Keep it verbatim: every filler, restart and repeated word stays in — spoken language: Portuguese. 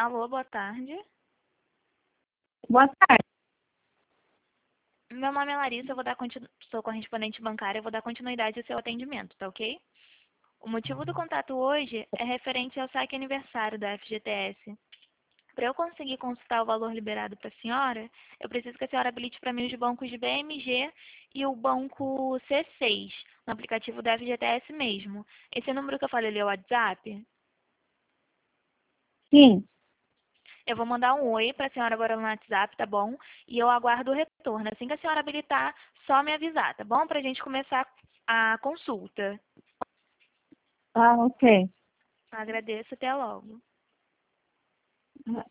Alô, boa tarde. Boa tarde. Meu nome é Larissa, eu vou dar continu... sou correspondente bancária, eu vou dar continuidade ao seu atendimento, tá ok? O motivo do contato hoje é referente ao saque aniversário da F G T S. Para eu conseguir consultar o valor liberado para a senhora, eu preciso que a senhora habilite para mim os bancos B M G e o banco C seis, no aplicativo da F G T S mesmo. Esse número que eu falei ali é o WhatsApp? Sim. Eu vou mandar um oi para a senhora agora no WhatsApp, tá bom? E eu aguardo o retorno. Assim que a senhora habilitar, só me avisar, tá bom? Para a gente começar a consulta. Ah, ok. Agradeço, até logo.